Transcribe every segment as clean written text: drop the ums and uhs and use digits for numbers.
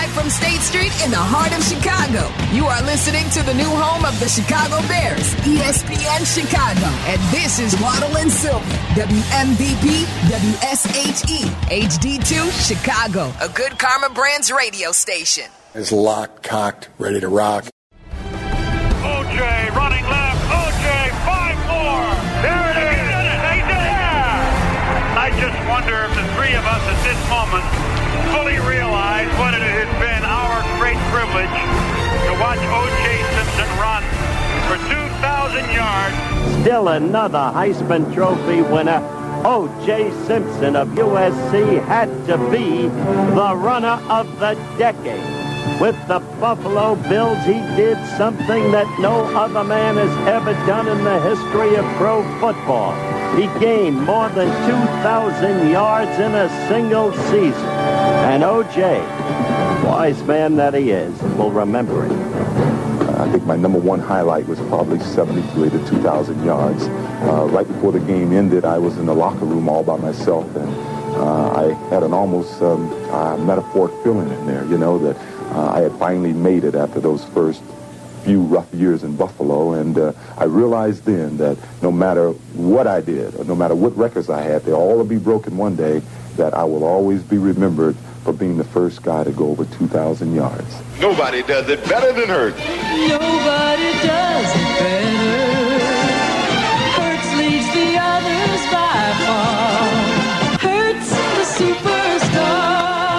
Live from State Street in the heart of Chicago, you are listening to the new home of the Chicago Bears, ESPN Chicago. And this is Waddle and Silver, WMVP, WSHE, HD2, Chicago, a Good Karma Brands radio station. Is locked, cocked, ready to rock. O.J. running left. O.J. 5 more. There it is. He did it. Yeah. I just wonder if the three of us at this moment fully realize what it has been our great privilege to watch O.J. Simpson run for 2,000 yards. Still another Heisman Trophy winner. O.J. Simpson of USC had to be the runner of the decade. With the Buffalo Bills, he did something that no other man has ever done in the history of pro football. He gained more than 2,000 yards in a single season. And O.J., wise man that he is, will remember it. I think my number one highlight was probably 73 to 2,000 yards. Right before the game ended, I was in the locker room all by myself, and I had an almost metaphoric feeling in there, you know, that I had finally made it after those first few rough years in Buffalo, and I realized then that no matter what I did, or no matter what records I had, they'll all be broken one day, that I will always be remembered for being the first guy to go over 2,000 yards. Nobody does it better than Hurts. Nobody does it better. Hurts leads the others by far. Hurts the superstar.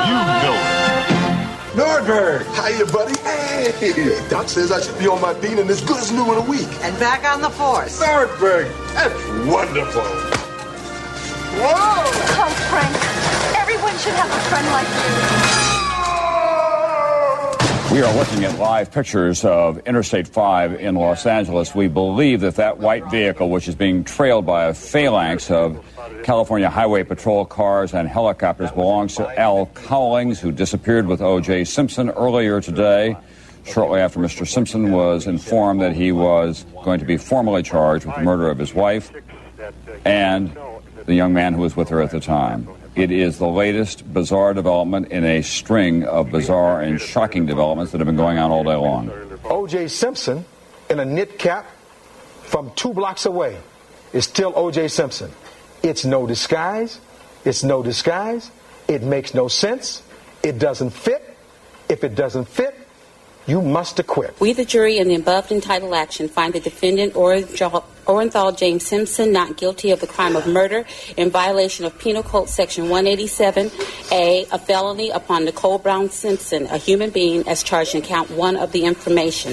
Nordberg, hiya, buddy. Hey, Doc says I should be on my beat and as good as new in a week. And back on the force. Nordberg, that's wonderful. Whoa! Oh, Frank, everyone should have a friend like you. We are looking at live pictures of Interstate 5 in Los Angeles. We believe that white vehicle, which is being trailed by a phalanx of California Highway Patrol cars and helicopters, belongs to Al Cowlings, who disappeared with O.J. Simpson earlier today, shortly after Mr. Simpson was informed that he was going to be formally charged with the murder of his wife and the young man who was with her at the time. It is the latest bizarre development in a string of bizarre and shocking developments that have been going on all day long. O.J. Simpson in a knit cap from 2 blocks away is still O.J. Simpson. It's no disguise. It's no disguise. It makes no sense. It doesn't fit. If it doesn't fit, you must acquit. We, the jury, in the above entitled action, find the defendant, Orenthal James Simpson, not guilty of the crime of murder in violation of Penal Code Section 187A, a felony upon Nicole Brown Simpson, a human being, as charged in count 1 of the information.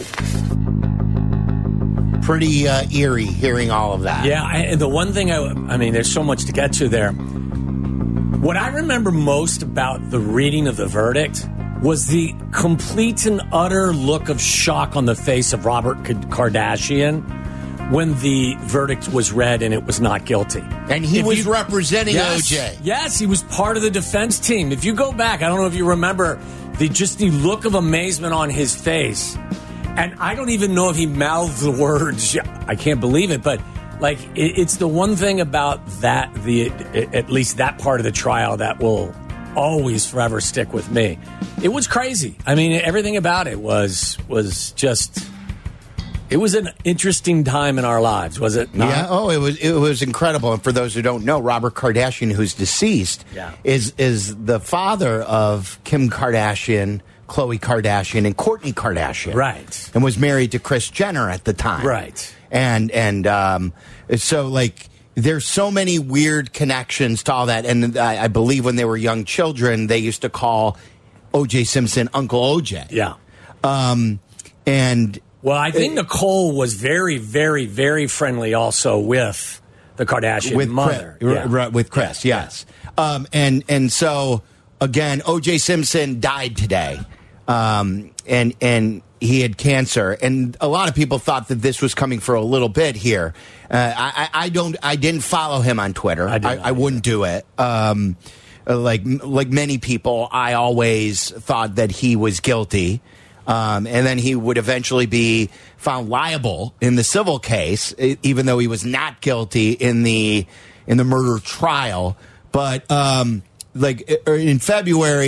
Pretty eerie hearing all of that. Yeah, and the one thing, I mean, there's so much to get to there. What I remember most about the reading of the verdict was the complete and utter look of shock on the face of Robert Kardashian when the verdict was read and it was not guilty. And he was representing O.J. Yes, he was part of the defense team. If you go back, I don't know if you remember the look of amazement on his face. And I don't even know if he mouthed the words, I can't believe it, but like it's the one thing about that, at least that part of the trial that will always forever stick with me. It was crazy. I mean, everything about it was just, it was an interesting time in our lives, was it not? Yeah, it was incredible. And for those who don't know, Robert Kardashian, who's deceased, is the father of Kim Kardashian, Khloe Kardashian, and Kourtney Kardashian. Right. And was married to Kris Jenner at the time. Right. And so, like, there's so many weird connections to all that. And I believe when they were young children, they used to call O.J. Simpson Uncle O.J. Yeah. And well, I think Nicole was very, very, very friendly also with the Kardashian mother. With Kris, yes. And so, again, O.J. Simpson died today. And he had cancer, and a lot of people thought that this was coming for a little bit here. I didn't follow him on Twitter. I wouldn't do it. Like many people, I always thought that he was guilty, and then he would eventually be found liable in the civil case, even though he was not guilty in the murder trial. But in February,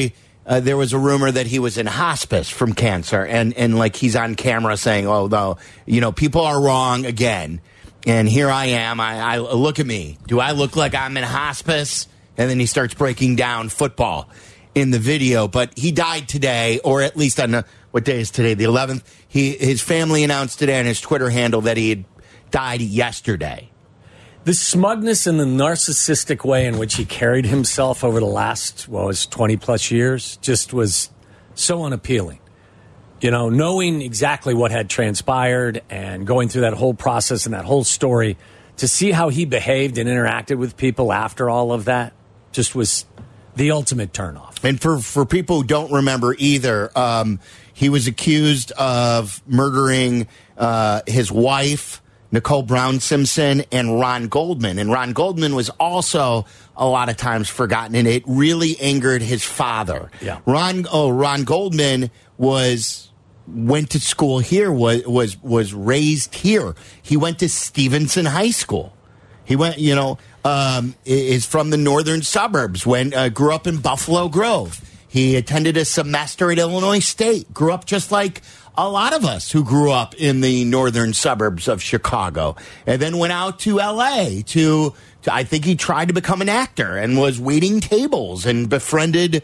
there was a rumor that he was in hospice from cancer, and like he's on camera saying, "Oh no, people are wrong again." And here I am. I look at me. Do I look like I'm in hospice? And then he starts breaking down football in the video. But he died today, or at least on what day is today? The 11th. His family announced today on his Twitter handle that he had died yesterday. The smugness and the narcissistic way in which he carried himself over the last, 20 plus years just was so unappealing. Knowing exactly what had transpired and going through that whole process and that whole story, to see how he behaved and interacted with people after all of that just was the ultimate turnoff. And for people who don't remember either, he was accused of murdering his wife, Nicole Brown Simpson, and Ron Goldman. And Ron Goldman was also a lot of times forgotten, and it really angered his father. Yeah. Ron Goldman went to school here, was raised here. He went to Stevenson High School. He went, is from the northern suburbs. Grew up in Buffalo Grove. He attended a semester at Illinois State. Grew up just like a lot of us who grew up in the northern suburbs of Chicago, and then went out to L.A. to I think he tried to become an actor and was waiting tables and befriended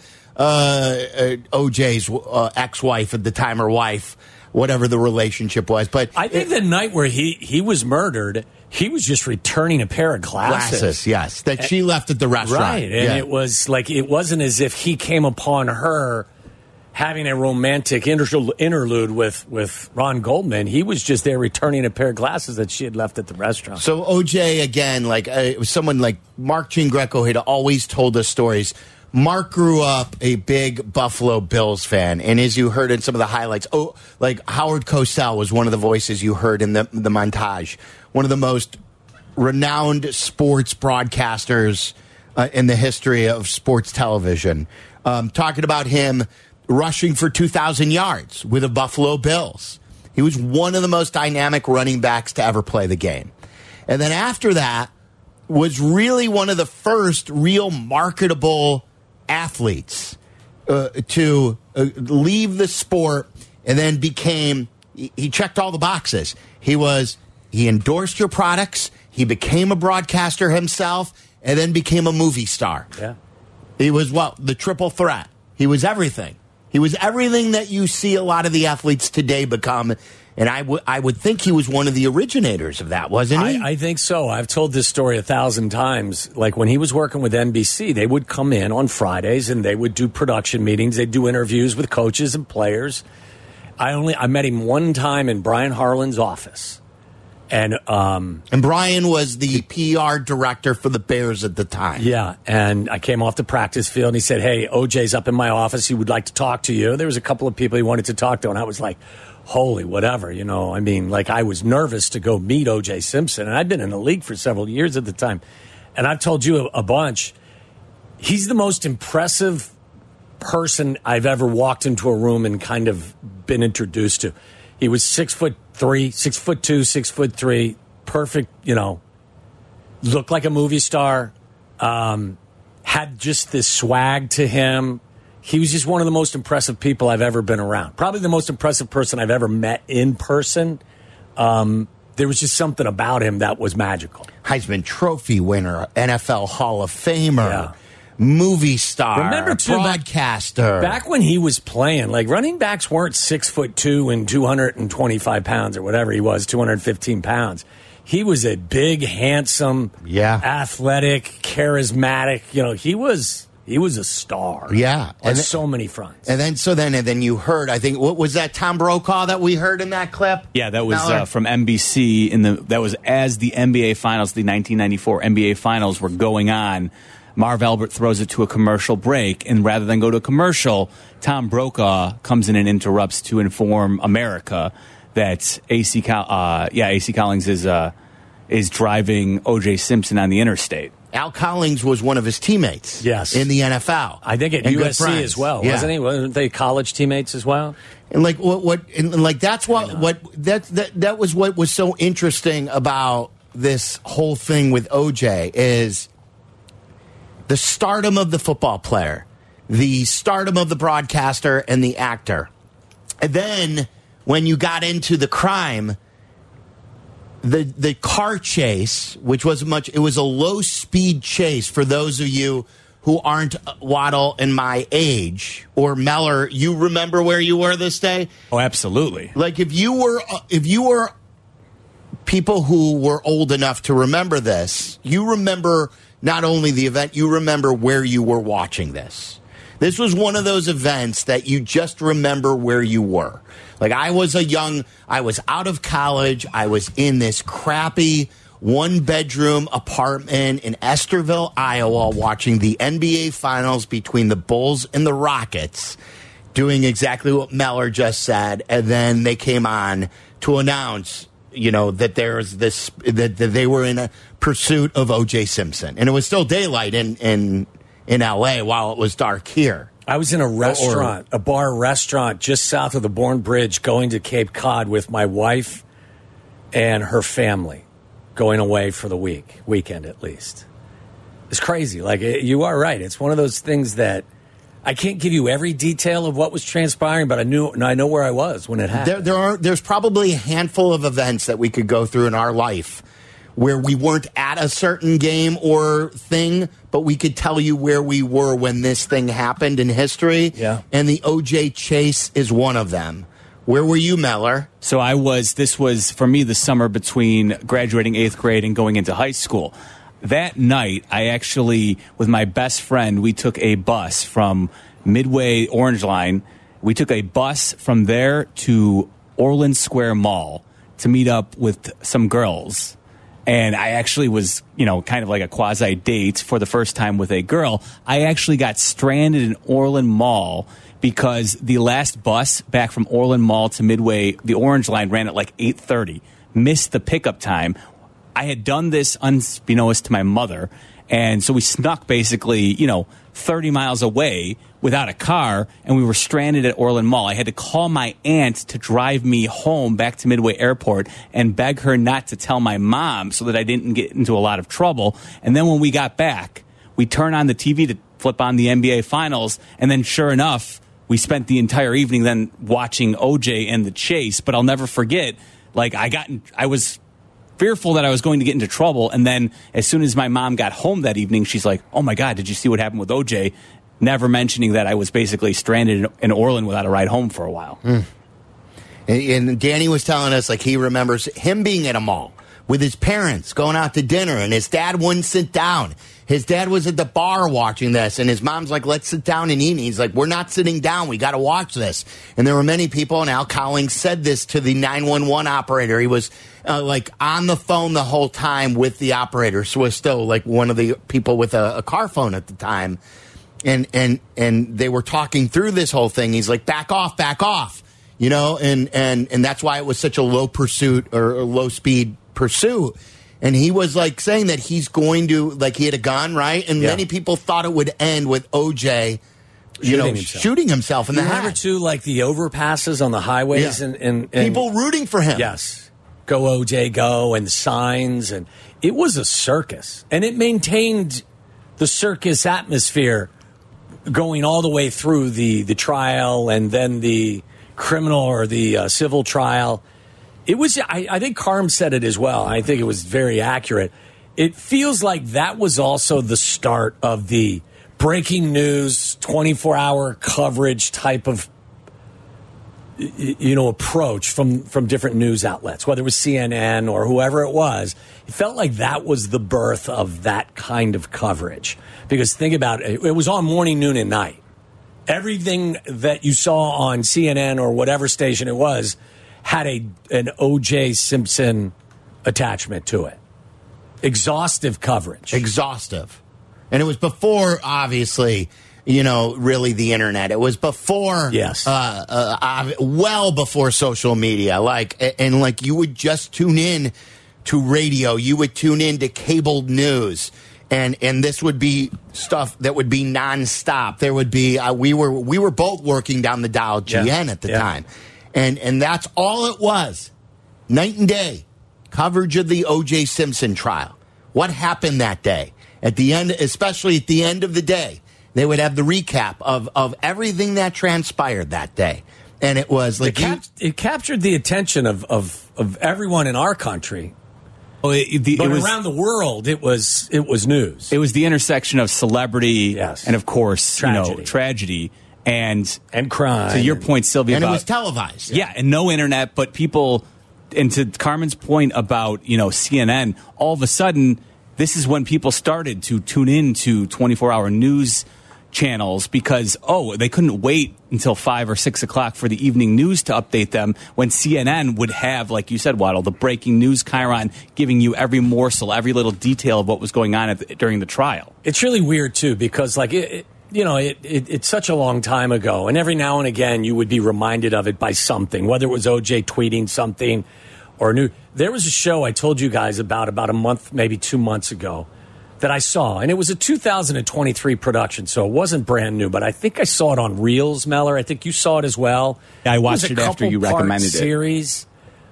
OJ's ex-wife at the time, or wife, whatever the relationship was. But I think the night where he was murdered, he was just returning a pair of glasses. Yes, that she left at the restaurant. Right, and it was like, it wasn't as if he came upon her having a romantic interlude with Ron Goldman. He was just there returning a pair of glasses that she had left at the restaurant. So OJ, again, it was someone like Mark Gingreco had always told us stories. Mark grew up a big Buffalo Bills fan, and as you heard in some of the highlights, Howard Cosell was one of the voices you heard in the montage. One of the most renowned sports broadcasters in the history of sports television. Talking about him rushing for 2,000 yards with the Buffalo Bills. He was one of the most dynamic running backs to ever play the game. And then after that was really one of the first real marketable athletes to leave the sport, and then he checked all the boxes. He endorsed your products, he became a broadcaster himself, and then became a movie star. Yeah. He was the triple threat. He was everything. He was everything that you see a lot of the athletes today become. And I would think he was one of the originators of that, wasn't he? I think so. I've told this story 1,000 times. Like when he was working with NBC, they would come in on Fridays and they would do production meetings. They'd do interviews with coaches and players. I met him one time in Brian Harlan's office. And Brian was the PR director for the Bears at the time. Yeah, and I came off the practice field, and he said, "Hey, OJ's up in my office. He would like to talk to you." There was a couple of people he wanted to talk to, and I was like, holy whatever, I was nervous to go meet OJ Simpson, and I'd been in the league for several years at the time. And I've told you a bunch. He's the most impressive person I've ever walked into a room and kind of been introduced to. He was 6'3", 6'2", 6'3", perfect, looked like a movie star, had just this swag to him. He was just one of the most impressive people I've ever been around. Probably the most impressive person I've ever met in person. There was just something about him that was magical. Heisman Trophy winner, NFL Hall of Famer, movie star, remember too, broadcaster. Back when he was playing, running backs weren't 6'2" and 225 pounds or whatever he was, 215 pounds. He was a big, handsome, athletic, charismatic. He was a star. Yeah. On so many fronts. And then you heard, I think, what was that, Tom Brokaw that we heard in that clip? Yeah, that was from NBC. That was as the NBA Finals, the 1994 NBA Finals were going on. Marv Albert throws it to a commercial break, and rather than go to a commercial, Tom Brokaw comes in and interrupts to inform America that AC Collins is driving O.J. Simpson on the interstate. Al Collins was one of his teammates. Yes. In the NFL. I think at USC as well, wasn't he? Wasn't they college teammates as well? And that was what was so interesting about this whole thing with OJ is the stardom of the football player the stardom of the broadcaster and the actor. And then when you got into the crime, the car chase, which was it was a low speed chase for those of you who aren't Waddle and my age, or Meller. You remember where you were this day? Oh, absolutely. Like if you were people who were old enough to remember this, you remember not only the event, you remember where you were watching this. This was one of those events that you just remember where you were. Like I was out of college. I was in this crappy 1-bedroom apartment in Esterville, Iowa, watching the NBA Finals between the Bulls and the Rockets, doing exactly what Meller just said. And then they came on to announce, that there's this, that they were in a pursuit of O.J. Simpson. And it was still daylight in L.A. while it was dark here. I was in a restaurant, a bar restaurant just south of the Bourne Bridge, going to Cape Cod with my wife and her family, going away for the weekend at least. It's crazy. Like, you are right. It's one of those things that I can't give you every detail of what was transpiring, but I know where I was when it happened. There's probably a handful of events that we could go through in our life where we weren't at a certain game or thing, but we could tell you where we were when this thing happened in history. Yeah. And the O.J. chase is one of them. Where were you, Meller? So this was, for me, the summer between graduating 8th grade and going into high school. That night, I actually, with my best friend, we took a bus from Midway Orange Line. We took a bus from there to Orland Square Mall to meet up with some girls. And I actually was, kind of like a quasi date for the first time with a girl. I actually got stranded in Orland Mall because the last bus back from Orland Mall to Midway, the Orange Line, ran at like 8:30. Missed the pickup time. I had done this unbeknownst to my mother. And so we snuck basically, 30 miles away without a car, and we were stranded at Orland Mall. I had to call my aunt to drive me home back to Midway Airport and beg her not to tell my mom so that I didn't get into a lot of trouble. And then when we got back, we turned on the TV to flip on the NBA Finals, and then sure enough, we spent the entire evening then watching OJ and the chase. But I'll never forget, I was fearful that I was going to get into trouble, and then as soon as my mom got home that evening, she's like, "Oh my God, did you see what happened with OJ?" Never mentioning that I was basically stranded in Orland without a ride home for a while. And Danny was telling us, he remembers him being at a mall with his parents going out to dinner, and his dad wouldn't sit down. His dad was at the bar watching this, and his mom's like, "Let's sit down and eat." And he's like, "We're not sitting down. We got to watch this." And there were many people, and Al Cowling said this to the 911 operator. He was on the phone the whole time with the operator. So was still one of the people with a car phone at the time. And they were talking through this whole thing. He's like, back off, and that's why it was such a low pursuit or a low speed pursuit. And he was saying that he's going to, he had a gun, right? And many people thought it would end with OJ, shooting himself in the head. Remember too, the overpasses on the highways and people rooting for him. Yes. Go OJ, go, and signs. And it was a circus. And it maintained the circus atmosphere going all the way through the trial and then the criminal or the civil trial. It was, I think Carm said it as well. I think it was very accurate. It feels like that was also the start of the breaking news, 24-hour coverage type of approach from different news outlets, whether it was CNN or whoever it was. It felt like that was the birth of that kind of coverage. Because think about it, it was on morning, noon, and night. Everything that you saw on CNN or whatever station it was had an O.J. Simpson attachment to it. Exhaustive coverage. Exhaustive. And it was before, obviously, really the internet. It was before, well before social media. You would just tune in to radio. You would tune in to cable news. And this would be stuff that would be nonstop. There would be, we were both working down the dial GN at the time. And that's all it was. Night and day. Coverage of the O.J. Simpson trial. What happened that day? At the end, especially at the end of the day, They would have the recap of everything that transpired that day. And it was like it captured the attention of everyone in our country. Well, but around the world, it was news. It was the intersection of celebrity and, of course, tragedy and crime. To your point, Sylvia, and it was televised. Yeah, and no internet, but people. And to Carmen's point about CNN, all of a sudden, this is when people started to tune in to 24-hour news channels because, they couldn't wait until 5 or 6 o'clock for the evening news to update them when CNN would have, like you said, Waddle, the breaking news chyron giving you every morsel, every little detail of what was going on during the trial. It's really weird, too, because it's such a long time ago, and every now and again you would be reminded of it by something, whether it was OJ tweeting something or new. There was a show I told you guys about a month, maybe 2 months ago, that I saw, and it was a 2023 production, so it wasn't brand new, but I think I saw it on Reels, Meller. I think you saw it as well. Yeah, I watched it after you recommended it. Series.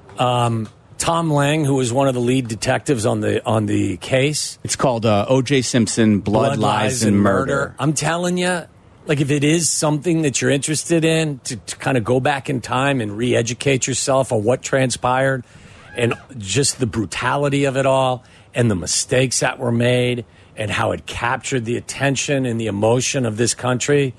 Tom Lang, who was one of the lead detectives on the case. It's called O.J. Simpson, Blood, Lies, and Murder. I'm telling you, like if it is something that you're interested in, to kind of go back in time and re-educate yourself on what transpired and just the brutality of it all and the mistakes that were made and how it captured the attention and the emotion of this country.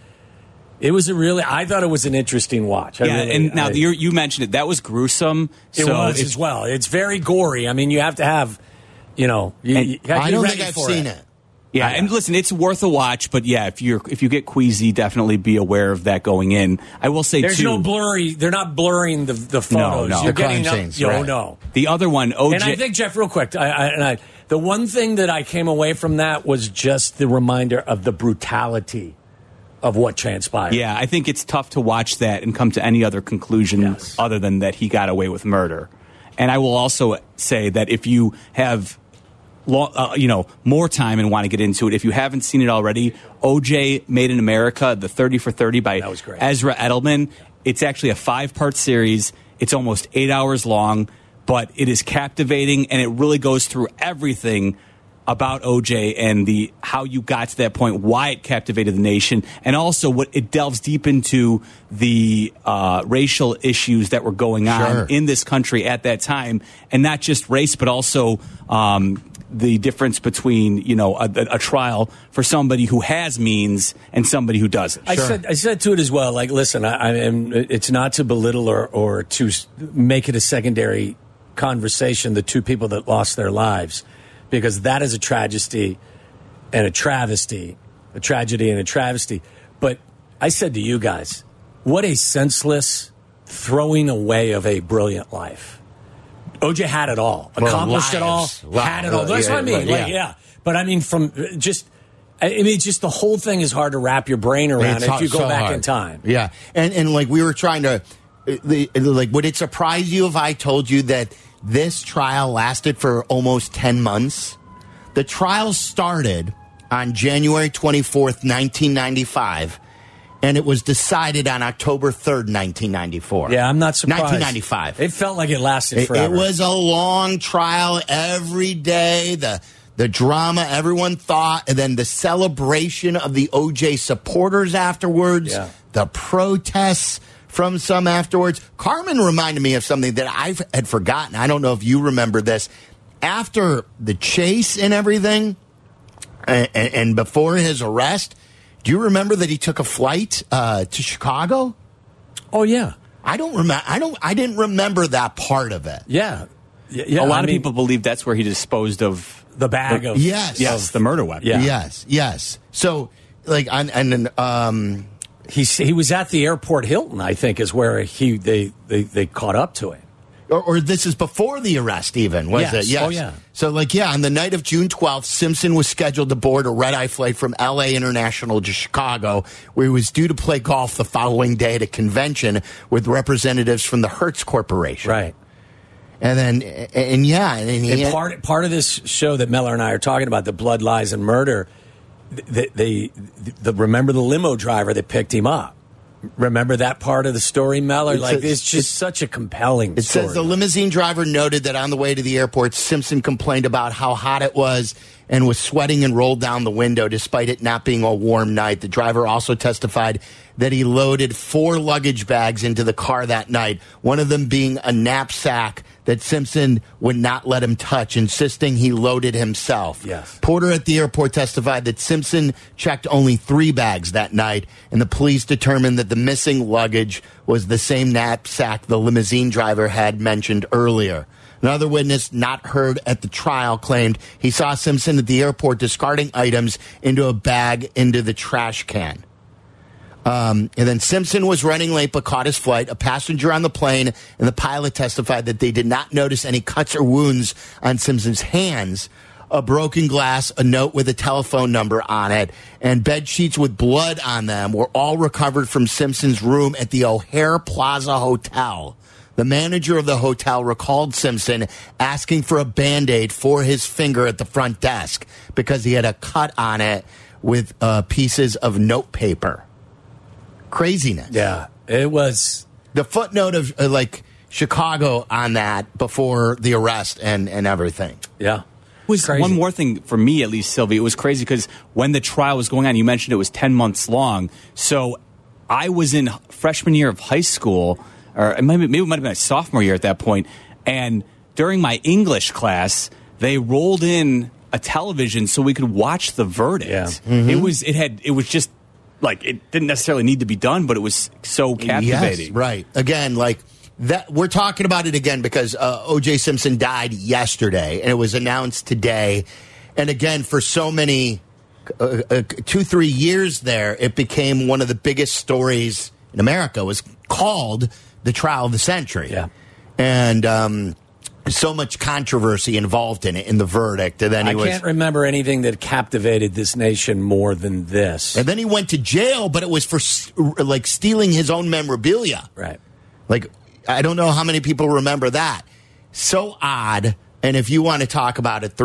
I thought it was an interesting watch. You mentioned it. That was gruesome. It was as well. It's very gory. I mean, you have to have, you have to be I don't ready think I've for seen it. Yeah, and listen, it's worth a watch. But yeah, if you get queasy, definitely be aware of that going in. I will say there's no blurry. They're not blurring the photos. No. You're the crime getting scenes. Right. No. The other one, OJ. And I think, Jeff, real quick, the one thing that I came away from that was just the reminder of the brutality of what transpired. Yeah, I think it's tough to watch that and come to any other conclusion other than that he got away with murder. And I will also say that if you have more time and want to get into it, if you haven't seen it already, OJ Made in America, the 30 for 30 by Ezra Edelman. It's actually a 5-part series. It's almost 8 hours long, but it is captivating, and it really goes through everything about OJ and how you got to that point, why it captivated the nation, and also what it delves deep into the racial issues that were going on in this country at that time, and not just race, but also the difference between a trial for somebody who has means and somebody who doesn't. I said to it as well. Like, listen, it's not to belittle or to make it a secondary conversation. The two people that lost their lives. Because that is a tragedy and a travesty. A tragedy and a travesty. But I said to you guys, what a senseless throwing away of a brilliant life. OJ had it all. Accomplished it all. Had it all. That's what I mean. But I mean, just the whole thing is hard to wrap your brain around if you go back in time. Yeah. And like we were trying to, would it surprise you if I told you that this trial lasted for almost 10 months. The trial started on January 24th, 1995, and it was decided on October 3rd, 1994. Yeah, I'm not surprised. 1995. It felt like it lasted forever. It was a long trial every day. The drama everyone thought, and then the celebration of the OJ supporters afterwards, the protests from some afterwards. Carmen reminded me of something that I had forgotten. I don't know if you remember this. After the chase and everything, and before his arrest, do you remember that he took a flight to Chicago? Oh yeah, I don't remember. I didn't remember that part of it. Yeah. A lot of people believe that's where he disposed of the bag of the murder weapon. Yeah. Yes. So He was at the airport Hilton, I think, is where they caught up to him. Or this is before the arrest, even, was it? Yes. Oh, yeah. So, on the night of June 12th, Simpson was scheduled to board a red-eye flight from L.A. International to Chicago, where he was due to play golf the following day at a convention with representatives from the Hertz Corporation. Right. And then, part of this show that Meller and I are talking about, the Blood, Lies, and Murder, they remember the limo driver that picked him up. Remember that part of the story, Mel? It It's just such a compelling It story. says the limousine driver noted that on the way to the airport, Simpson complained about how hot it was and was sweating and rolled down the window despite it not being a warm night. The driver also testified that he loaded 4 luggage bags into the car that night, one of them being a knapsack that Simpson would not let him touch, insisting he loaded himself. Yes. Porter at the airport testified that Simpson checked only 3 bags that night, and the police determined that the missing luggage was the same knapsack the limousine driver had mentioned earlier. Another witness not heard at the trial claimed he saw Simpson at the airport discarding items into a bag into the trash can. And then Simpson was running late but caught his flight. A passenger on the plane and the pilot testified that they did not notice any cuts or wounds on Simpson's hands. A broken glass, a note with a telephone number on it, and bed sheets with blood on them were all recovered from Simpson's room at the O'Hare Plaza Hotel. The manager of the hotel recalled Simpson asking for a Band-Aid for his finger at the front desk because he had a cut on it with pieces of note paper. Craziness. Yeah, it was. The footnote of Chicago on that before the arrest and everything. Yeah. Was crazy. One more thing for me, at least, Sylvie. It was crazy because when the trial was going on, you mentioned it was 10 months long. So I was in freshman year of high school, or maybe it might have been my sophomore year at that point. And during my English class, they rolled in a television so we could watch the verdict. Yeah. Mm-hmm. It was just like, it didn't necessarily need to be done, but it was so captivating. Yes, right. Again, that we're talking about it again because O.J. Simpson died yesterday, and it was announced today. And again, for so many 2-3 years there, it became one of the biggest stories in America. It was called the trial of the century. Yeah. And so much controversy involved in it, in the verdict. And then I can't remember anything that captivated this nation more than this. And then he went to jail, but it was for stealing his own memorabilia. Right. I don't know how many people remember that. So odd. And if you want to talk about it,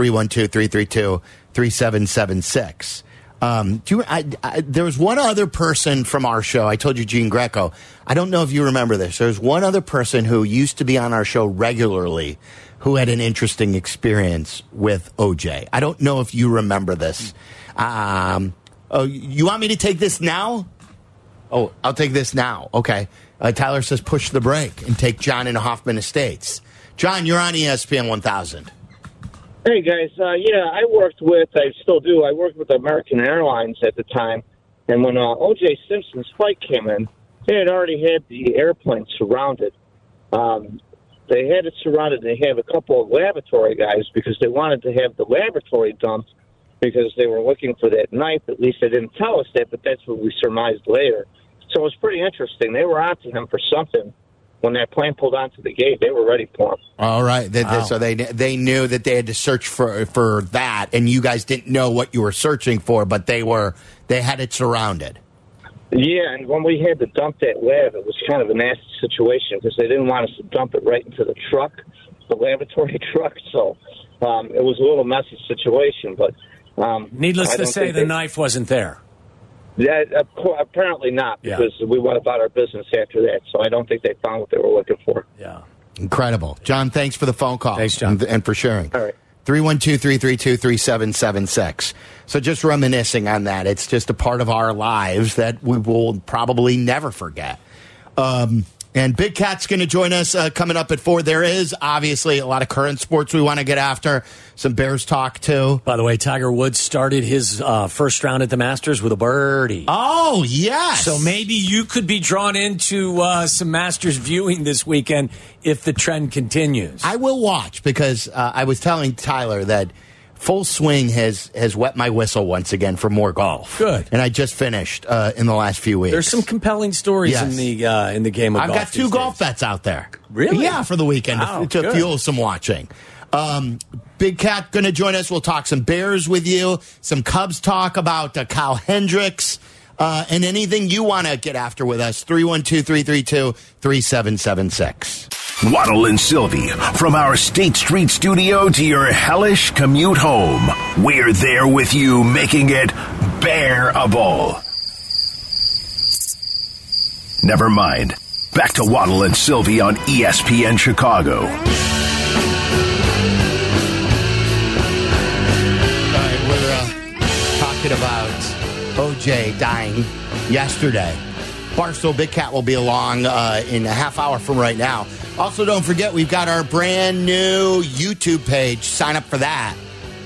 312-332-3776. There was one other person from our show. I told you, Gene Greco. I don't know if you remember this. There's one other person who used to be on our show regularly who had an interesting experience with OJ. I don't know if you remember this. You want me to take this now? Oh, I'll take this now. Okay. Tyler says push the brake and take John into Hoffman Estates. John, you're on ESPN 1000. Hey, guys. I still do. I worked with American Airlines at the time. And when O.J. Simpson's flight came in, they had already had the airplane surrounded. They had it surrounded. They have a couple of laboratory guys because they wanted to have the laboratory dumped because they were looking for that knife. At least they didn't tell us that, but that's what we surmised later. So it was pretty interesting. They were onto him for something. When that plane pulled onto the gate, they were ready for him. All right. So they knew that they had to search for that, and you guys didn't know what you were searching for, but they had it surrounded. Yeah, and when we had to dump that lab, it was kind of a nasty situation because they didn't want us to dump it right into the truck, the laboratory truck. So it was a little messy situation. But needless to say, the knife wasn't there. Yeah, apparently not, because we went about our business after that. So I don't think they found what they were looking for. Yeah. Incredible. John, thanks for the phone call. Thanks, John. And for sharing. All right. 312-332-3776. So just reminiscing on that. It's just a part of our lives that we will probably never forget. And Big Cat's going to join us coming up at 4. There is obviously a lot of current sports we want to get after. Some Bears talk, too. By the way, Tiger Woods started his first round at the Masters with a birdie. Oh, yes. So maybe you could be drawn into some Masters viewing this weekend if the trend continues. I will watch because I was telling Tyler that Full Swing has wet my whistle once again for more golf. Good. And I just finished in the last few weeks. There's some compelling stories in the game of golf. I've got 2 golf bets out there. Really? Yeah, for the weekend to fuel some watching. Big Cat going to join us. We'll talk some Bears with you, some Cubs talk about Kyle Hendricks, and anything you want to get after with us. 312-332-3776. Waddle and Sylvie, from our State Street studio to your hellish commute home. We're there with you, making it bearable. Never mind. Back to Waddle and Sylvie on ESPN Chicago. All right, we're talking about OJ dying yesterday. Barstool Big Cat will be along in a half hour from right now. Also, don't forget, we've got our brand new YouTube page. Sign up for that.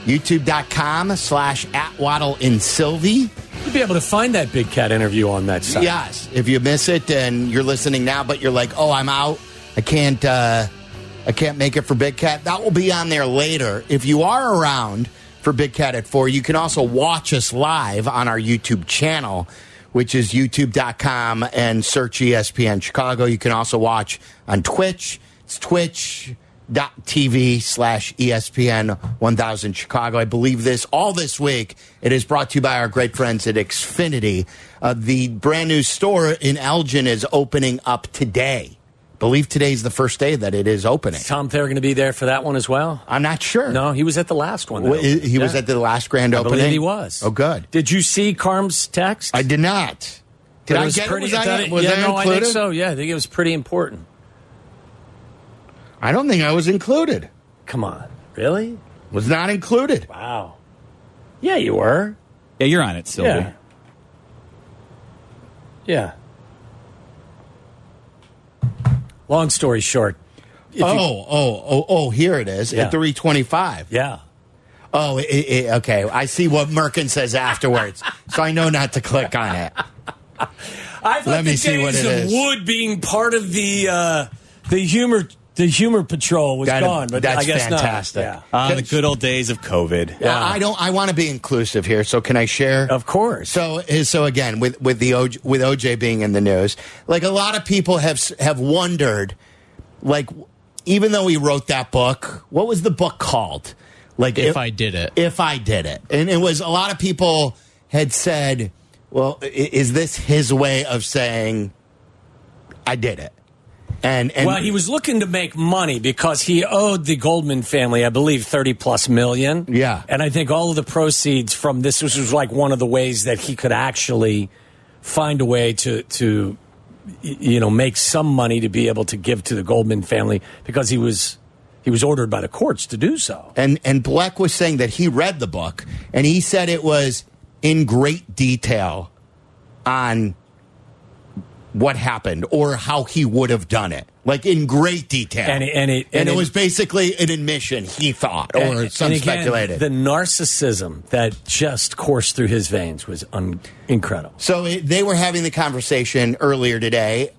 YouTube.com/@WaddleandSylvie. You'll be able to find that Big Cat interview on that site. Yes. If you miss it and you're listening now, but you're like, oh, I'm out. I can't make it for Big Cat. That will be on there later. If you are around for Big Cat at 4, you can also watch us live on our YouTube channel, which is youtube.com, and search ESPN Chicago. You can also watch on Twitch. It's twitch.tv/ESPN 1000 Chicago. I believe all this week, it is brought to you by our great friends at Xfinity. The brand new store in Elgin is opening up today. I believe today's the first day that it is opening. Is Tom Thayer going to be there for that one as well? I'm not sure. No, he was at the last one. He was at the last grand opening? I believe he was. Oh, good. Did you see Carm's text? I did not. Did I get it? Was I included? I think so. Yeah, I think it was pretty important. I don't think I was included. Come on. Really? Was not included. Wow. Yeah, you were. Yeah, you're on it, Sylvie. Yeah. Long story short. Here it is at 3:25. Yeah. Oh, okay. I see what Merkin says afterwards, so I know not to click on it. I thought Let me see what it is. Wood being part of the humor patrol was gone, but that's I guess fantastic. Not. Yeah. The good old days of COVID. Yeah. I want to be inclusive here, so can I share? Of course. So again, with OJ being in the news, like a lot of people have wondered, like, even though he wrote that book, what was the book called? Like, If I Did It. If I Did It. And it was, a lot of people had said, well, is this his way of saying, I did it? And well, he was looking to make money because he owed the Goldman family, I believe, $30+ million. Yeah. And I think all of the proceeds from this was like one of the ways that he could actually find a way to make some money to be able to give to the Goldman family, because he was ordered by the courts to do so. And Bleck was saying that he read the book, and he said it was in great detail on what happened or how he would have done it, like in great detail. And it was basically an admission, he thought, or some speculated. The narcissism that just coursed through his veins was incredible. So they were having the conversation earlier today.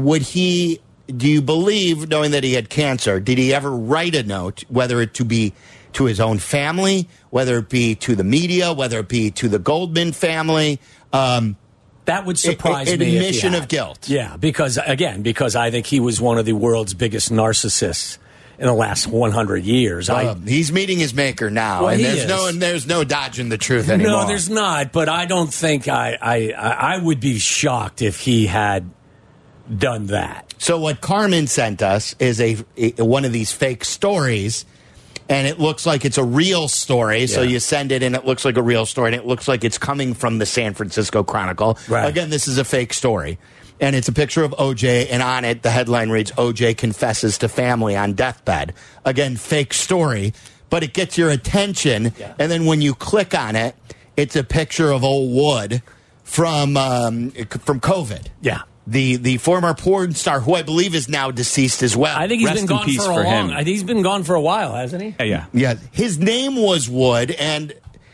Do you believe, knowing that he had cancer, did he ever write a note, whether it to be to his own family, whether it be to the media, whether it be to the Goldman family? That would surprise me. An admission of guilt. Yeah, because I think he was one of the world's biggest narcissists in the last 100 years. He's meeting his maker now, well, and there's no dodging the truth anymore. No, there's not. But I don't think I would be shocked if he had done that. So what Carmen sent us is one of these fake stories. And it looks like it's a real story, so you send it, and it looks like a real story, and it looks like it's coming from the San Francisco Chronicle. Right. Again, this is a fake story. And it's a picture of OJ, and on it, the headline reads, OJ confesses to family on deathbed. Again, fake story, but it gets your attention, and then when you click on it, it's a picture of old Wood from COVID. Yeah. The former porn star, who I believe is now deceased as well. I think he's been gone for I think he's been gone for a while, hasn't he? Yeah. His name was Wood, and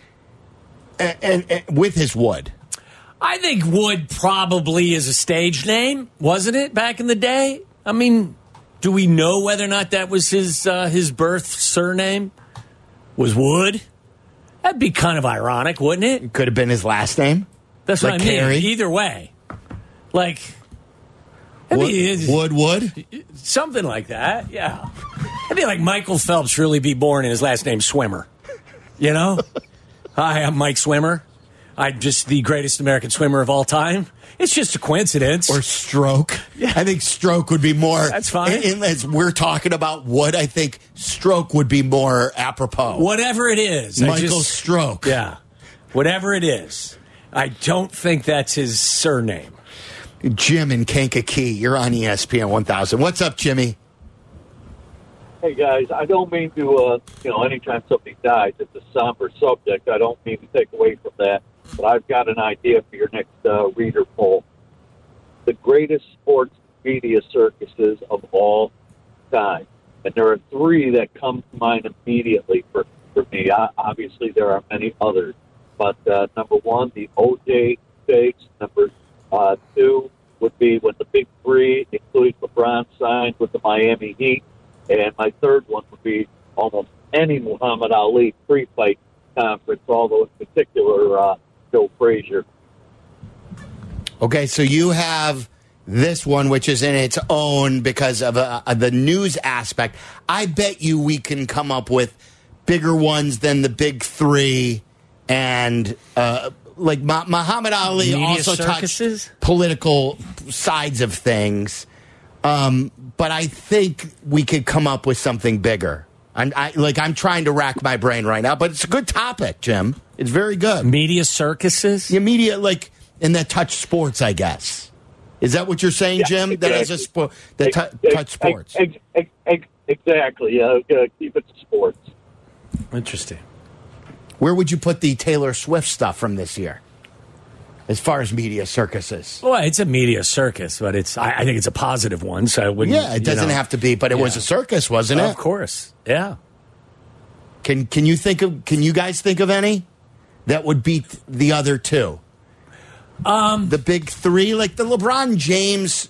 with his Wood. I think Wood probably is a stage name, wasn't it, back in the day? I mean, do we know whether or not that was his birth surname? Was Wood? That'd be kind of ironic, wouldn't it? Could have been his last name. That's what I mean. Carrie. Either way. Like... Wood? Something like that, yeah. It'd be like Michael Phelps really be born and his last name Swimmer. You know? Hi, I'm Mike Swimmer. I'm just the greatest American swimmer of all time. It's just a coincidence. Or Stroke. Yeah. I think Stroke would be more... That's fine. As we're talking about Wood, I think Stroke would be more apropos. Whatever it is. Michael Stroke. Yeah. Whatever it is. I don't think that's his surname. Jim in Kankakee, you're on ESPN 1000. What's up, Jimmy? Hey, guys, I don't mean to, anytime somebody dies, it's a somber subject. I don't mean to take away from that, but I've got an idea for your next reader poll. The greatest sports media circuses of all time. And there are three that come to mind immediately for me. Obviously, there are many others. But number one, the O.J. stakes. Number two would be when the big three, including LeBron, signed with the Miami Heat. And my third one would be almost any Muhammad Ali pre-fight conference, although in particular Joe Frazier. Okay, so you have this one, which is in its own because of the news aspect. I bet you we can come up with bigger ones than the big three. And like Muhammad Ali Media also circuses? touched political sides of things. But I think we could come up with something bigger. I'm trying to rack my brain right now, but it's a good topic, Jim. It's very good. Media circuses? Yeah, media, and that touch sports, I guess. Is that what you're saying, Jim? Exactly. That is a sport that touch sports. Exactly. Keep it to sports. Interesting. Where would you put the Taylor Swift stuff from this year, as far as media circuses? Well, it's a media circus, but I think it's a positive one. So I wouldn't. Yeah, it doesn't have to be, but it was a circus, wasn't it? Of course. Yeah. Can you guys think of any that would beat the other two? The big three, like the LeBron James,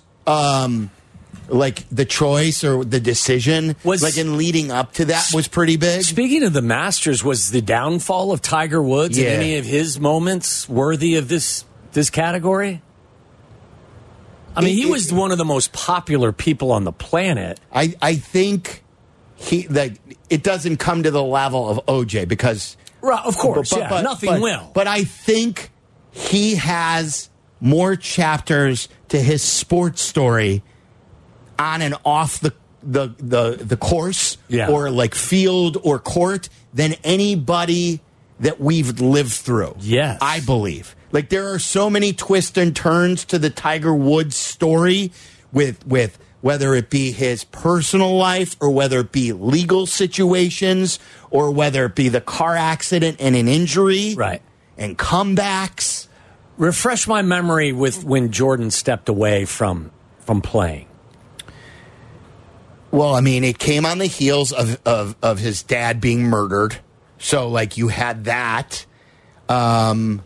the choice or the decision, in leading up to that was pretty big. Speaking of the Masters, was the downfall of Tiger Woods in any of his moments worthy of this category? I mean, he was one of the most popular people on the planet. I think it doesn't come to the level of OJ because, of course, nothing will. But I think he has more chapters to his sports story on and off the course or like field or court than anybody that we've lived through. Yes. I believe. Like there are so many twists and turns to the Tiger Woods story with whether it be his personal life or whether it be legal situations or whether it be the car accident and an injury. Right. And comebacks. Refresh my memory with when Jordan stepped away from playing. Well, I mean, it came on the heels of his dad being murdered. So, you had that. And,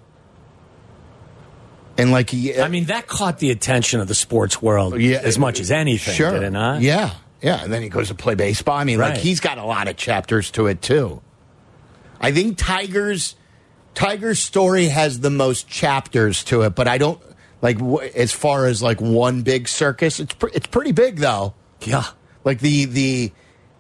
that caught the attention of the sports world as much as anything, did it not? Yeah. Yeah. And then he goes to play baseball. I mean, he's got a lot of chapters to it, too. I think Tiger's story has the most chapters to it, but I don't, as far as, one big circus, it's pretty big, though. Yeah. Like the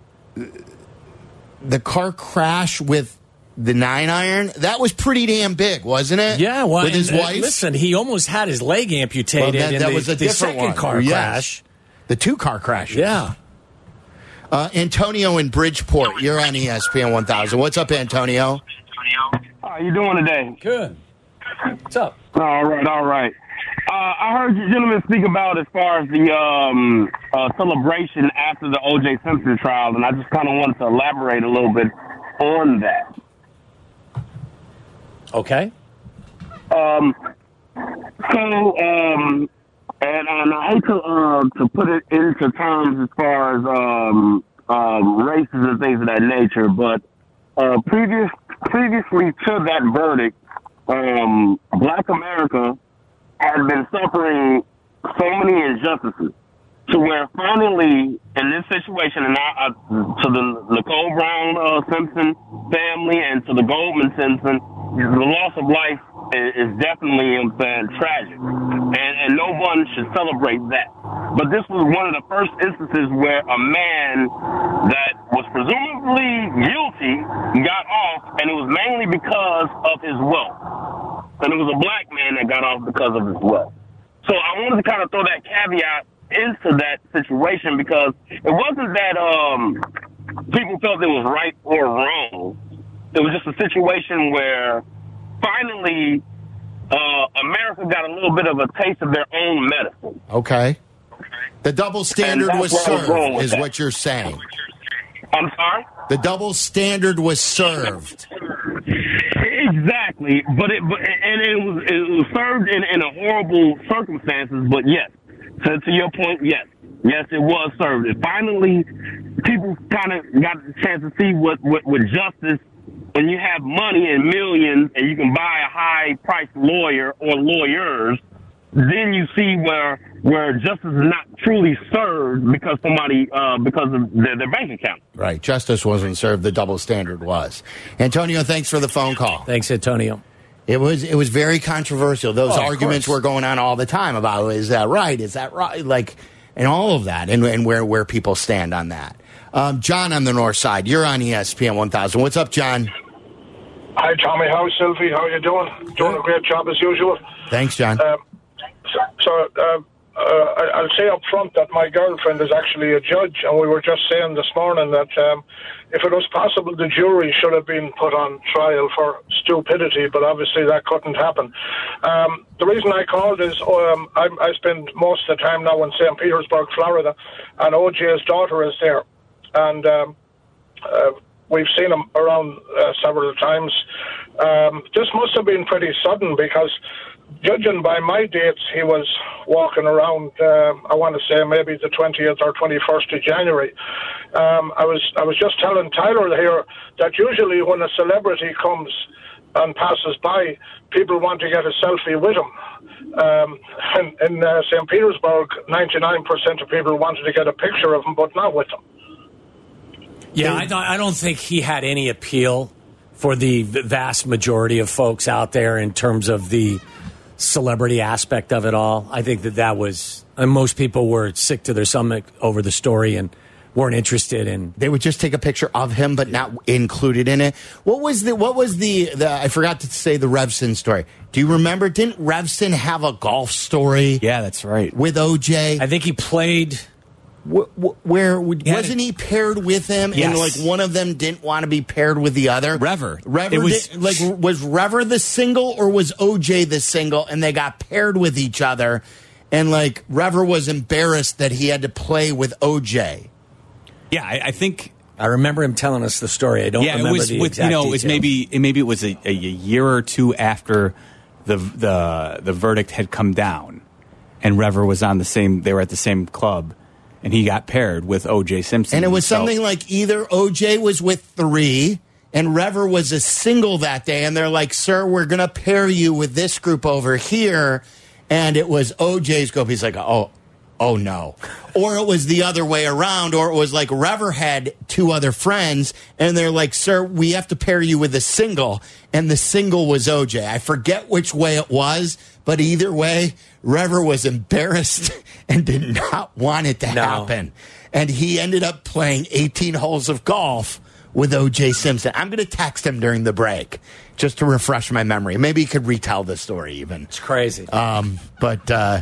car crash with the 9-iron, that was pretty damn big, wasn't it? Yeah, well, with his wife. Listen, he almost had his leg amputated in that was a the different second car crash. The 2 car crashes. Yeah. Antonio in Bridgeport, you're on ESPN 1000. What's up, Antonio? How you doing today? Good. What's up? All right. I heard you gentlemen speak about as far as the celebration after the O.J. Simpson trial, and I just kind of wanted to elaborate a little bit on that. Okay. And I hate to put it into terms as far as races and things of that nature, but previously to that verdict, Black America had been suffering so many injustices to where finally, in this situation, and to the Nicole Brown Simpson family and to the Goldman Simpson, the loss of life is definitely tragic, and no one should celebrate that. But this was one of the first instances where a man that was presumably guilty got off, and it was mainly because of his wealth. And it was a black man that got off because of his wealth. So I wanted to kind of throw that caveat into that situation because it wasn't that people felt it was right or wrong. It was just a situation where finally America got a little bit of a taste of their own medicine. Okay. The double standard And was that's where I was going served, with is that. what you're saying. I'm sorry? The double standard was served. Exactly, but it was served in a horrible circumstances. But yes, to your point, yes, it was served. And finally, people kind of got the chance to see what justice. When you have money and millions, and you can buy a high-priced lawyer or lawyers, then you see where justice is not truly served because because of their bank account. Right. Justice wasn't served. The double standard was. Antonio, thanks for the phone call. Thanks, Antonio. It was very controversial. Those arguments course. were going on all the time about, is that right? Is that right? Like, and all of that, and where people stand on that. John on the north side, you're on ESPN 1000. What's up, John? Hi, Tommy. How's Sylvie? How are you doing? Doing a great job as usual. Thanks, John. I'll say up front that my girlfriend is actually a judge, and we were just saying this morning that if it was possible, the jury should have been put on trial for stupidity, but obviously that couldn't happen. The reason I called is I spend most of the time now in St. Petersburg, Florida, and OJ's daughter is there. And we've seen him around several times. This must have been pretty sudden because, judging by my dates, he was walking around, I want to say maybe the 20th or 21st of January. I was just telling Tyler here that usually when a celebrity comes and passes by, people want to get a selfie with him. In St. Petersburg, 99% of people wanted to get a picture of him, but not with him. Yeah, I don't think he had any appeal for the vast majority of folks out there in terms of the celebrity aspect of it all. I think that was, and most people were sick to their stomach over the story and weren't interested in. They would just take a picture of him, but not included in it. What was the I forgot to say the Revson story. Do you remember? Didn't Revson have a golf story? Yeah, that's right. With OJ, I think he played. Where wasn't he paired with him? Yes. And like one of them didn't want to be paired with the other. Rever. Was Rever the single or was OJ the single? And they got paired with each other. And like Rever was embarrassed that he had to play with OJ. Yeah, I think I remember him telling us the story. I don't remember it was the with, exact it was details. maybe it was a year or two after the verdict had come down, and Rever was on the same. They were at the same club. And he got paired with O.J. Simpson. And it was something like either O.J. was with 3 and Rever was a single that day. And they're like, sir, we're going to pair you with this group over here. And it was O.J.'s group. He's like, oh no. Or it was the other way around. Or it was like Rever had 2 other friends. And they're like, sir, we have to pair you with a single. And the single was O.J. I forget which way it was. But either way, Rever was embarrassed and did not want it to happen. And he ended up playing 18 holes of golf with O.J. Simpson. I'm going to text him during the break just to refresh my memory. Maybe he could retell the story even. It's crazy. Yeah,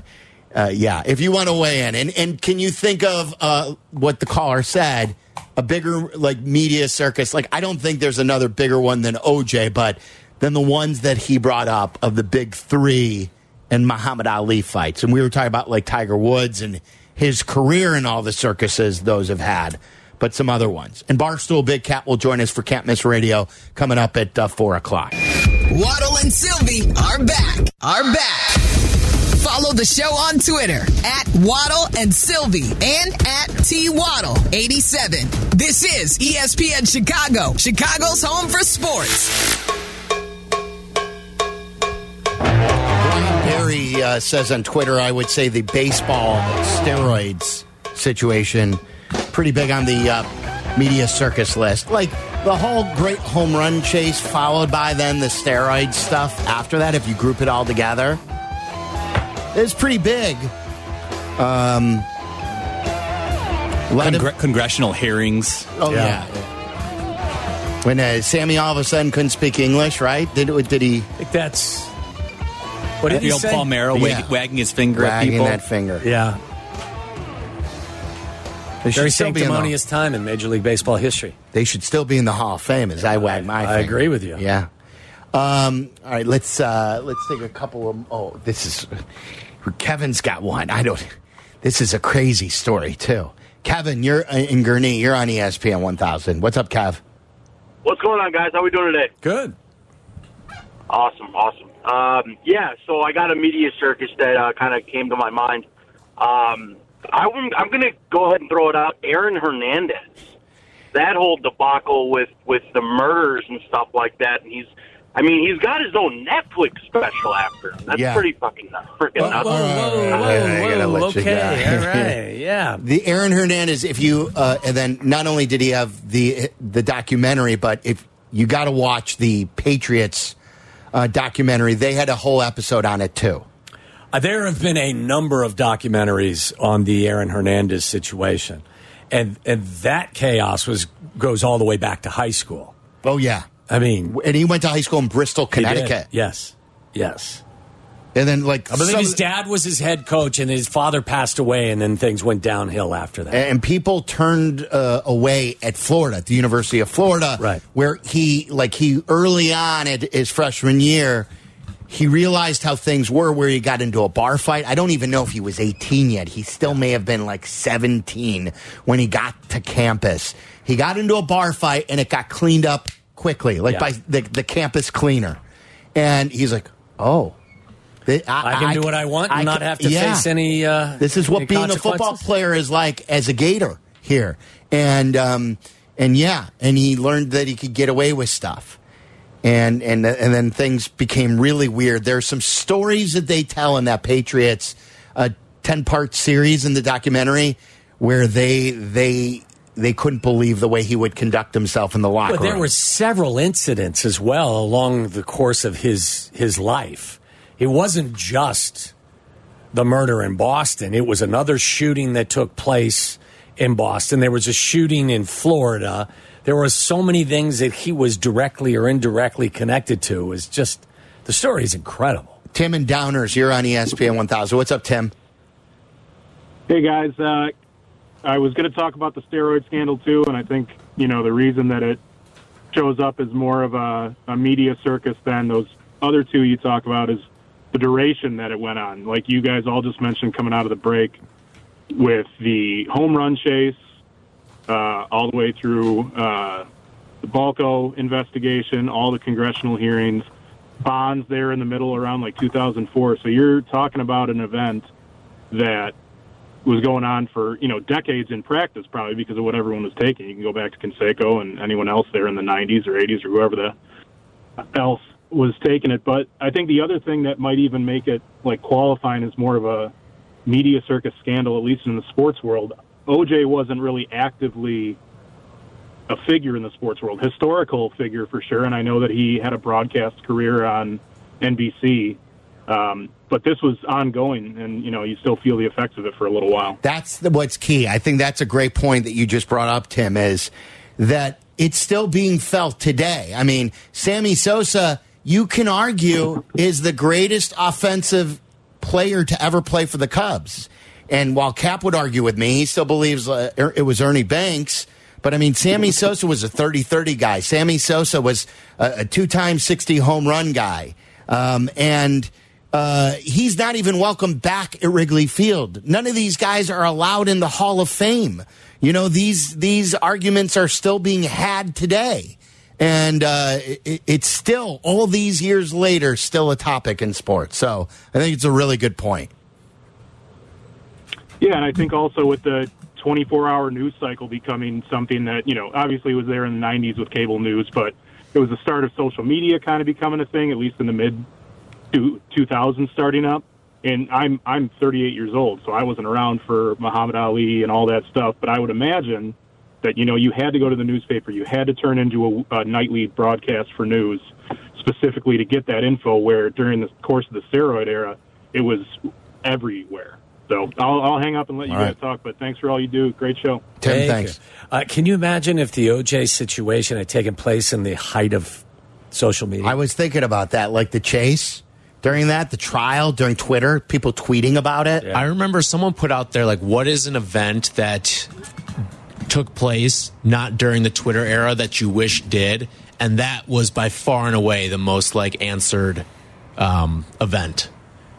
if you want to weigh in. And can you think of what the caller said, a bigger like media circus? Like, I don't think there's another bigger one than O.J., but than the ones that he brought up of the big 3 and Muhammad Ali fights. And we were talking about like Tiger Woods and his career and all the circuses those have had, but some other ones. And Barstool Big Cat will join us for Can't Miss Radio coming up at 4 o'clock. Waddle and Sylvie are back. Follow the show on Twitter at Waddle and Sylvie and at TWaddle87. This is ESPN Chicago, Chicago's home for sports. Barry says on Twitter, I would say the baseball steroids situation pretty big on the media circus list. Like the whole great home run chase followed by then the steroid stuff after that, if you group it all together, it's pretty big. Congressional hearings. Oh, yeah. When Sammy all of a sudden couldn't speak English, right? Did he? I think that's... What did he say? Palmero wagging his finger at wagging people. That finger. Yeah. Very still be sanctimonious time in Major League Baseball history. They should still be in the Hall of Fame as I wag my finger. I agree with you. Yeah. All right, let's take a couple of. Oh, this is Kevin's got one. This is a crazy story too. Kevin, you're in Gurnee. You're on ESPN 1000. What's up, Kev? What's going on, guys? How we doing today? Good. Awesome. So I got a media circus that kind of came to my mind. I'm going to go ahead and throw it out. Aaron Hernandez. That whole debacle with the murders and stuff like that. And he's got his own Netflix special after him. That's pretty fucking nuts. Nuts. Whoa. Okay, all right, yeah. The Aaron Hernandez, if you, and then not only did he have the documentary, but if you got to watch the Patriots documentary, they had a whole episode on it too. There have been a number of documentaries on the Aaron Hernandez situation, and that chaos goes all the way back to high school. Oh yeah, I mean, and he went to high school in Bristol, Connecticut. Yes. And then, I believe his dad was his head coach, and his father passed away, and then things went downhill after that. And people turned away at Florida, at the University of Florida, right, where he early on at his freshman year, he realized how things were, where he got into a bar fight. I don't even know if he was 18 yet. He still may have been 17 when he got to campus. He got into a bar fight, and it got cleaned up quickly, by the campus cleaner. And he's like, oh. I can do what I want and not have to face any. This is what being a football player is like as a Gator here, and he learned that he could get away with stuff, and then things became really weird. There are some stories that they tell in that Patriots 10-part series in the documentary where they couldn't believe the way he would conduct himself in the locker room. But there were several incidents as well along the course of his life. It wasn't just the murder in Boston. It was another shooting that took place in Boston. There was a shooting in Florida. There were so many things that he was directly or indirectly connected to. It was just, the story is incredible. Tim and Downers, you're on ESPN 1000. What's up, Tim? Hey, guys. I was going to talk about the steroid scandal, too, and I think, the reason that it shows up as more of a media circus than those other two you talk about is the duration that it went on. Like you guys all just mentioned coming out of the break with the home run chase all the way through the Balco investigation, all the congressional hearings, Bonds there in the middle around 2004. So you're talking about an event that was going on for, decades in practice probably because of what everyone was taking. You can go back to Canseco and anyone else there in the 90s or 80s or whoever else was taking it. But I think the other thing that might even make it qualifying as more of a media circus scandal, at least in the sports world, OJ wasn't really actively a figure in the sports world, historical figure for sure. And I know that he had a broadcast career on NBC, but this was ongoing, and you still feel the effects of it for a little while. That's what's key. I think that's a great point that you just brought up, Tim, is that it's still being felt today. I mean, Sammy Sosa, you can argue, is the greatest offensive player to ever play for the Cubs. And while Cap would argue with me, he still believes it was Ernie Banks. But, I mean, Sammy Sosa was a 30-30 guy. Sammy Sosa was a two-time 60 home run guy. And he's not even welcome back at Wrigley Field. None of these guys are allowed in the Hall of Fame. These arguments are still being had today. And it's still, all these years later, still a topic in sports. So I think it's a really good point. Yeah, and I think also with the 24-hour news cycle becoming something that, obviously was there in the 90s with cable news, but it was the start of social media kind of becoming a thing, at least in the mid-2000s starting up. And I'm 38 years old, so I wasn't around for Muhammad Ali and all that stuff, but I would imagine that, you had to go to the newspaper. You had to turn into a nightly broadcast for news specifically to get that info, where during the course of the steroid era, it was everywhere. So I'll hang up and let you guys talk, but thanks for all you do. Great show. Tim, thanks. Can you imagine if the OJ situation had taken place in the height of social media? I was thinking about that, like the chase. During that, the trial, during Twitter, people tweeting about it. Yeah. I remember someone put out there, what is an event that took place not during the Twitter era that you wish did? and that was by far and away the most answered event.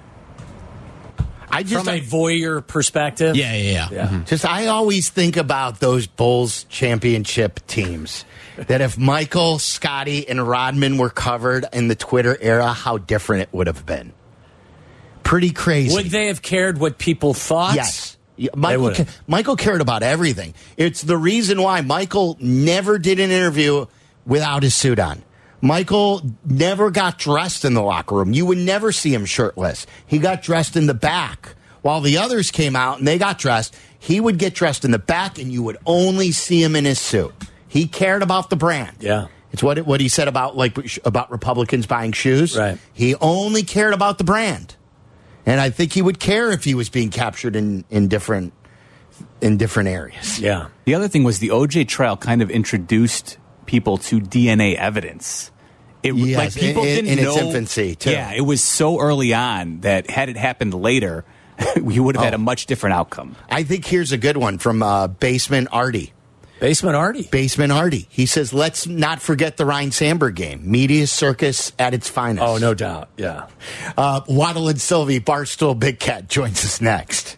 From a voyeur perspective. Yeah. Mm-hmm. Just I always think about those Bulls championship teams. That if Michael, Scotty, and Rodman were covered in the Twitter era, how different it would have been. Pretty crazy. Would they have cared what people thought? Yes. Michael cared about everything. It's the reason why Michael never did an interview without his suit on. Michael never got dressed in the locker room. You would never see him shirtless. He got dressed in the back. While the others came out and they got dressed, he would get dressed in the back and you would only see him in his suit. He cared about the brand. Yeah. It's what he said about Republicans buying shoes. Right. He only cared about the brand. And I think he would care if he was being captured in different areas. Yeah. The other thing was the OJ trial kind of introduced people to DNA evidence. Yes, People didn't in know its infancy, too. Yeah, it was so early on that had it happened later, we would have had a much different outcome. I think here's a good one from Basement Artie. Basement Artie. He says, let's not forget the Ryan Sandberg game. Media circus at its finest. Oh, no doubt. Yeah. Waddle and Sylvie, Barstool Big Cat joins us next.